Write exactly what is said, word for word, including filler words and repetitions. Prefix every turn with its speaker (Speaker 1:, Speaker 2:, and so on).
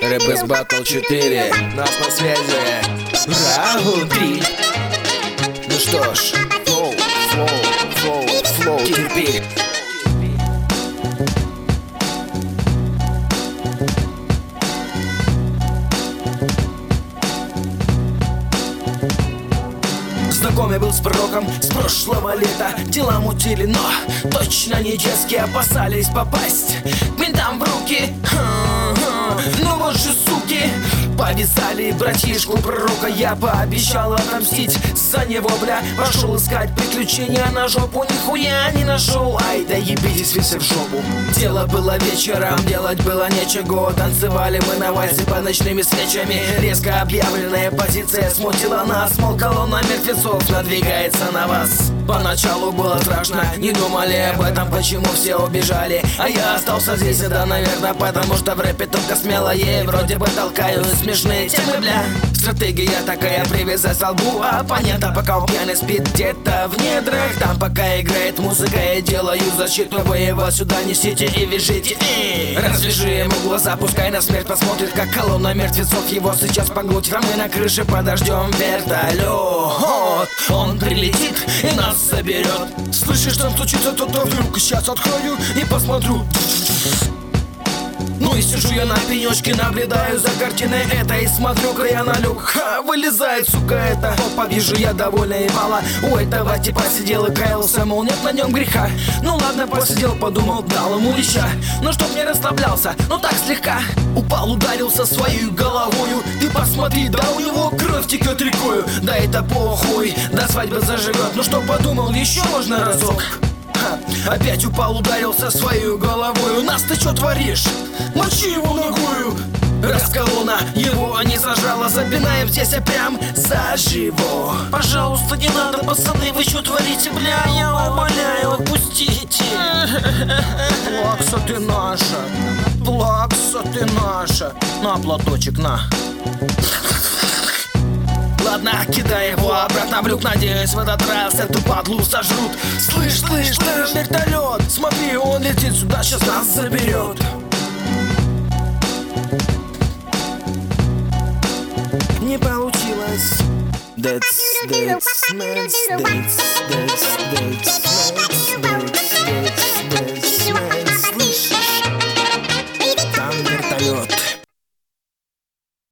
Speaker 1: Рэбэс Баттл четыре. Нас на связи. Раунд три. Ну что ж, флоу, флоу, флоу, флоу, терпи.
Speaker 2: Знакомый был с пророком с прошлого лета. Дела мутили, но точно не детские. Опасались попасть к ментам в руки. Ну вот же суки, повязали братишку пророка. Я пообещал отомстить за него, бля. Пошел искать приключения на жопу. Нихуя не нашел, ай да ебитесь вы все в жопу. Дело было вечером, делать было нечего. Танцевали мы на вальсе под ночными свечами. Резко объявленная позиция смутила нас. Мол, колонна мертвецов надвигается на вас. Поначалу было страшно, не думали об этом, почему все убежали. А я остался здесь, это, наверное, потому что в рэпе только смелое. Вроде бы толкаю смешные темы, бля. Стратегия такая, привязать столбу оппонента, пока он пьяный спит где-то в недрах. Там пока играет музыка, я делаю защиту. Вы его сюда несите и вяжите. И развяжи ему глаза, пускай на смерть посмотрит, как колонна мертвецов его сейчас поглотит. А мы на крыше подождем вертолет. Он прилетит и нас соберет. Слышишь, там стучится кто-то вдруг. Сейчас открою и посмотрю. Ну и сижу я на пенечке, наблюдаю за картиной этой. И смотрю-ка я на люк, ха, вылезает, сука, это. Опа, вижу я довольно ебало. У этого типа сидел и каялся, мол, нет на нем греха. Ну ладно, посидел, подумал, дал ему леща. Ну чтоб не расслаблялся, ну так слегка. Упал, ударился своей головою. Ты посмотри, да у него кровь текет рекою. Да это похуй, до свадьбы заживет. Ну что подумал, еще можно разок. Опять упал, ударился своей головой. У нас ты что творишь? Мочи его ногою. Раз колонна его не зажала, запинаем здесь прям заживо. Пожалуйста, не надо, пацаны, вы что творите, бля? Я умоляю, отпустите. Плакса ты наша, плакса ты наша. На, платочек, на. Ладно, кидай его обратно в люк. Надеюсь, в этот раз эту падлу сожрут. Слышь, слышь, слышь, вертолет. Смотри, он летит сюда, сейчас нас заберет. Не получилось.
Speaker 1: That's, that's, that's, that's, that's, that's, that's, that's.